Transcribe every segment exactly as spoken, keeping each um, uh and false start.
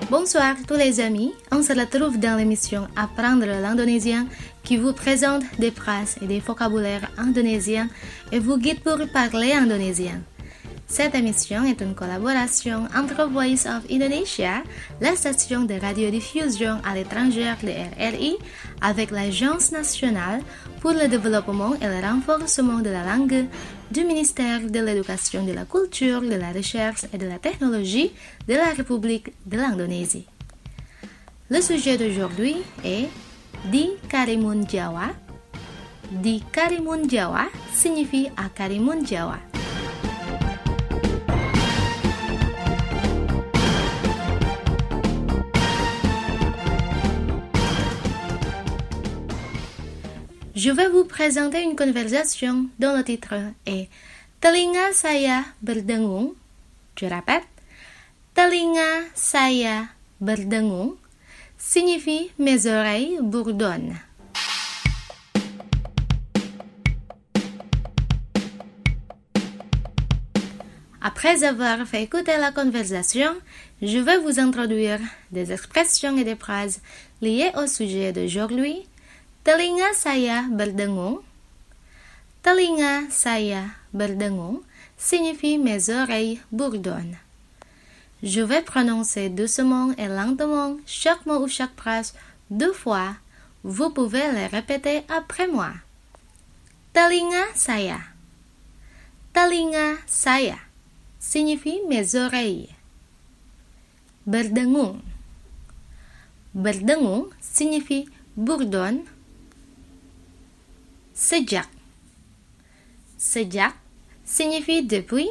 Bonsoir tous les amis, on se retrouve dans l'émission Apprendre l'indonésien qui vous présente des phrases et des vocabulaires indonésiens et vous guide pour parler indonésien. Cette émission est une collaboration entre Voice of Indonesia, la station de radiodiffusion à l'étranger de R R I, avec l'Agence nationale pour le développement et le renforcement de la langue du ministère de l'Éducation, de la Culture, de la Recherche et de la Technologie de la République de l'Indonésie. Le sujet d'aujourd'hui est Di Karimun Jawa. Di Karimun Jawa signifie à Karimun Jawa. Je vais vous présenter une conversation dont le titre est Telinga saya berdengung. Je répète, Telinga saya berdengung signifie mes oreilles bourdonnent. Après avoir fait écouter la conversation, je vais vous introduire des expressions et des phrases liées au sujet d'aujourd'hui. Telinga saya berdengung. Telinga saya berdengung signifie mes oreilles bourdonnent. Je vais prononcer doucement et lentement chaque mot ou chaque phrase deux fois. Vous pouvez les répéter après moi. Telinga saya. Telinga saya signifie mes oreilles. Berdengung. Berdengung signifie bourdonne. Sejak. Sejak signifie depuis.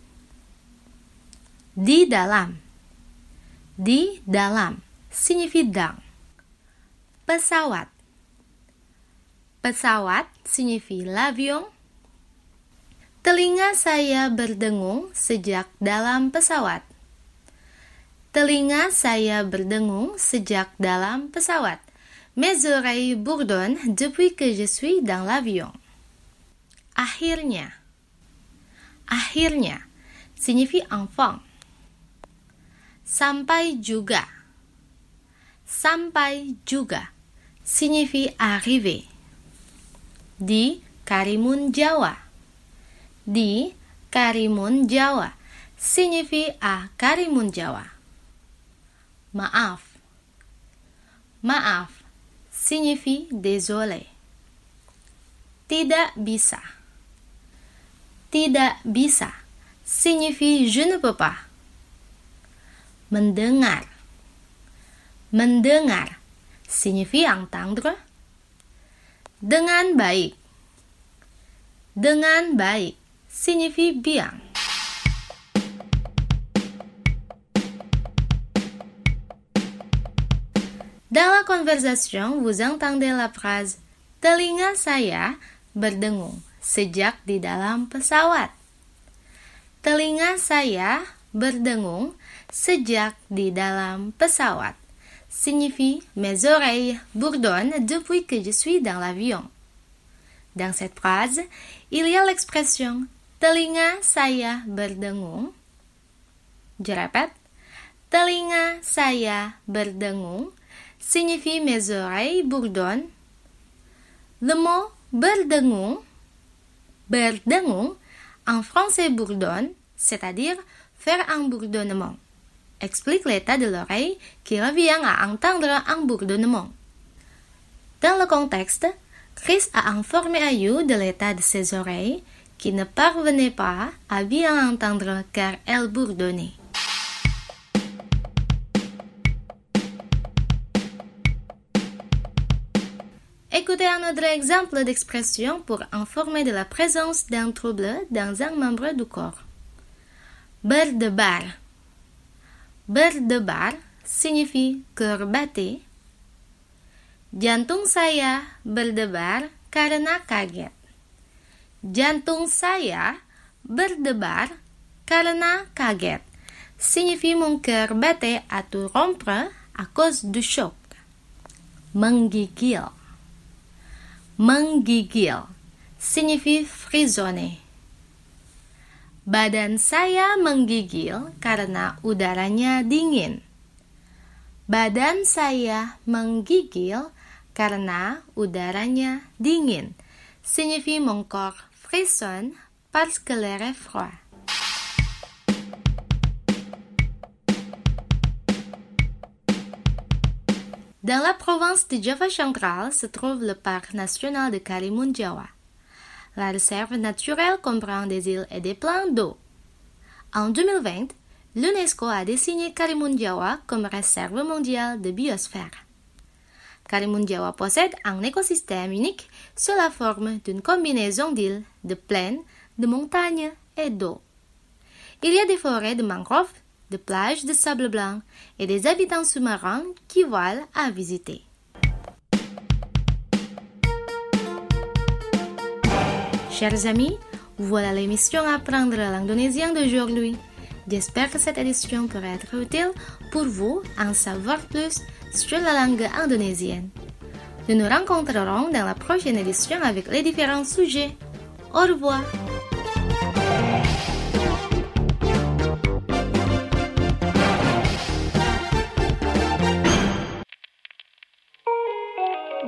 Di dalam. Di dalam signifie dans. Pesawat. Pesawat signifie l'avion. Telinga saya berdengung sejak dalam pesawat. Telinga saya berdengung sejak dalam pesawat. Mes oreilles bourdonnent depuis que je suis dans l'avion. Akhirnya. Akhirnya signifie enfin. Sampai juga. Sampai juga signifie arriver. Di Karimun Jawa. Di Karimun Jawa signifie à Karimun Jawa. Maaf. Maaf signifie désolé. Tidak bisa. Tidak bisa signifie je ne peux pas. Mendengar. Mendengar signifie entendre. Dengan baik. Dengan baik signifie bien. Dans la conversation, vous entendez la phrase Telinga saya berdengung sejak di dalam pesawat. Telinga saya berdengung sejak di dalam pesawat signifie mes oreilles bourdonnent depuis que je suis dans l'avion. Dans cette phrase, il y a l'expression Telinga saya berdengung. Je répète, Telinga saya berdengung signifie mes oreilles bourdonnent. Le mot berdengung, berdengung, en français bourdonne, c'est-à-dire faire un bourdonnement, explique l'état de l'oreille qui revient à entendre un bourdonnement. Dans le contexte, Chris a informé Ayu de l'état de ses oreilles qui ne parvenaient pas à bien entendre car elles bourdonnaient. Écoutez un autre exemple d'expression pour informer de la présence d'un trouble dans un membre du corps. Berdebar. Berdebar signifie cœur batté. Jantung saya berdebar karena kaget. Jantung saya berdebar karena kaget signifie mon cœur battait à tout rompre à cause du choc. Menggigil. Menggigil signifie frissonner. Badan saya menggigil karena udaranya dingin. Badan saya menggigil karena udaranya dingin. Signifie mon corps frissonne parce que l'air est froid. Dans la province de Java central se trouve le parc national de Karimun Jawa. La réserve naturelle comprend des îles et des plans d'eau. En deux mille vingt, l'UNESCO a désigné Karimun Jawa comme réserve mondiale de biosphère. Karimun Jawa possède un écosystème unique sous la forme d'une combinaison d'îles, de plaines, de montagnes et d'eau. Il y a des forêts de mangroves, de plages de sable blanc et des habitants sous-marins qui valent à visiter. Chers amis, voilà l'émission Apprendre l'indonésien d'aujourd'hui. J'espère que cette édition pourra être utile pour vous en savoir plus sur la langue indonésienne. Nous nous rencontrerons dans la prochaine édition avec les différents sujets. Au revoir!